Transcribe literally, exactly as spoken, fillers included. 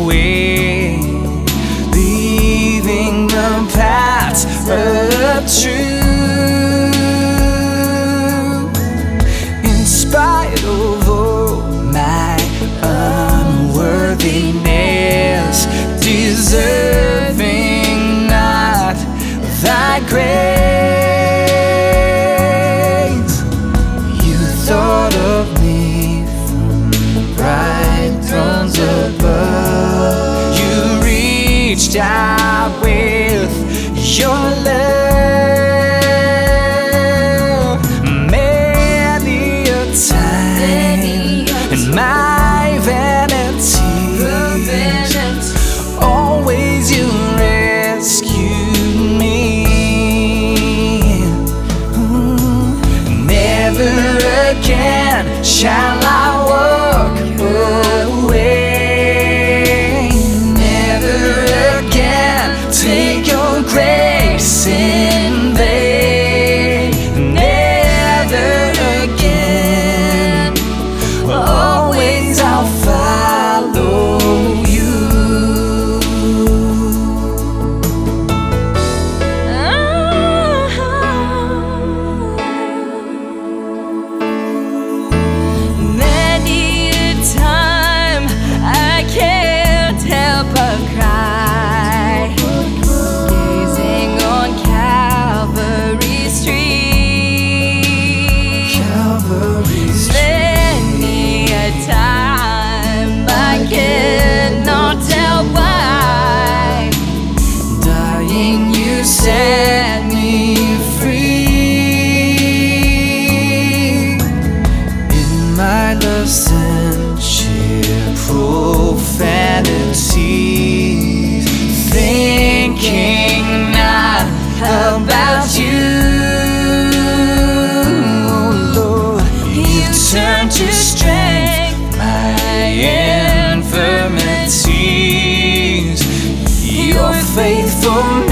away, leaving the paths of truth. In spite of all my unworthiness, deserving not thy grace, you thought of me from bright thrones above. You reached out with your love. Many a time in my vanity, always you rescued me. Ooh. Never again shall I walk away. Never again take your grace in vain. Never again, always I'll follow you. Many a time I can't help but cry, gazing on Calvary Street. Calvary Many a time I cannot tell why, dying you set me free. In my love's sincere profanities, thinking not about you, oh Lord, you turn to strength my infirmities. You're faithful.